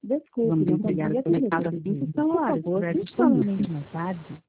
Desculpe, Vamos não entregar consegui o seu atender recado seu assim que pedido. o celular Por favor, estiver tente disponível. novamente mais tarde.